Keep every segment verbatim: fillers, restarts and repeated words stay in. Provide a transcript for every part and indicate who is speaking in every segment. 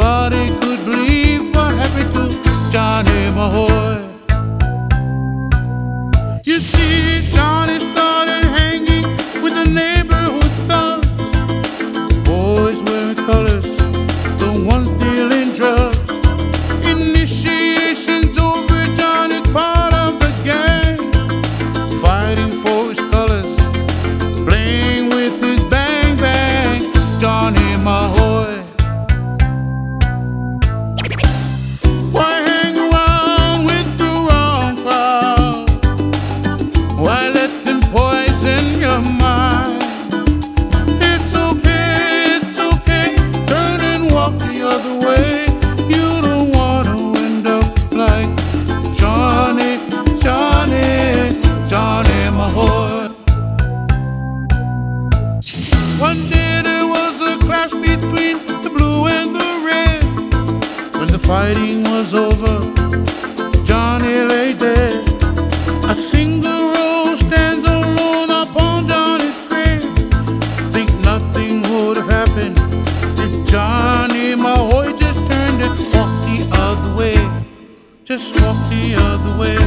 Speaker 1: Nobody could believe what happened to Johnny Mahoy. You see, Johnny started hanging with the neighborhood thugs, boys wearing colors, the ones dealing drugs. Initiations over, Johnny part of the gang, fighting for his colors, playing with his bang bang. Johnny Mahoy. Why hang around with the wrong crowd? Why let them poison your mind? It's okay, it's okay, turn and walk the other way. You don't want to end up like Johnny, Johnny, Johnny Mahoy. One day there was a clash between the blue and the red. When the fighting was over, Johnny lay dead. A single rose stands alone upon Johnny's grave. Think nothing would have happened if Johnny Mahoy just turned and walked the other way. Just walk the other way.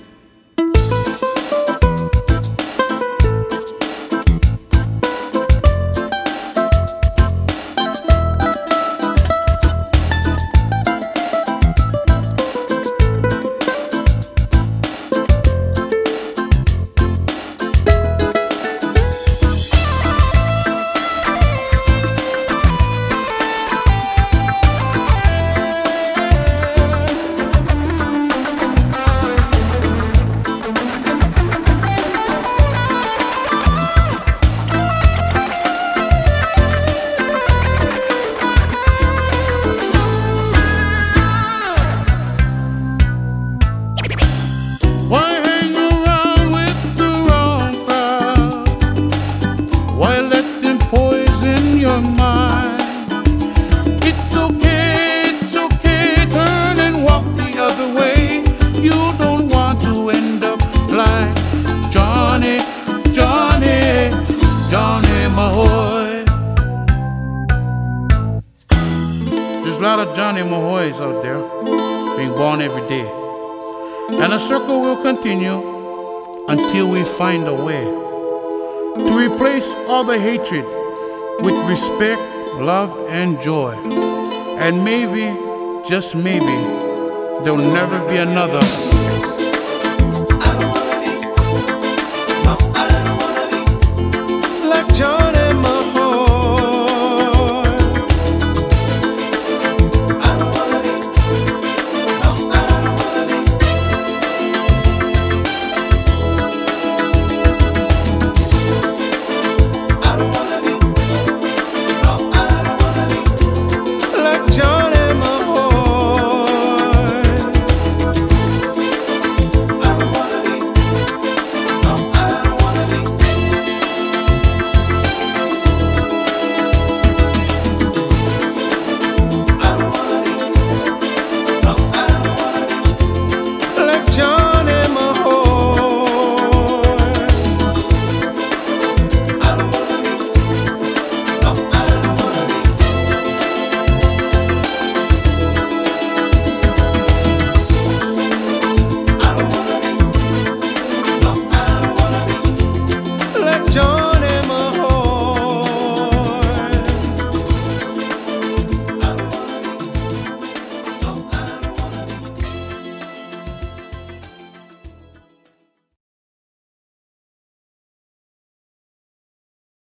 Speaker 1: Why hang around with the wrong crowd? Why let them poison your mind? It's okay, it's okay, turn and walk the other way. You don't want to end up like Johnny, Johnny, Johnny Mahoy. There's a lot of Johnny Mahoys out there being born every day. And the circle will continue until we find a way to replace all the hatred with respect, love, and joy. And maybe, just maybe, there'll never be another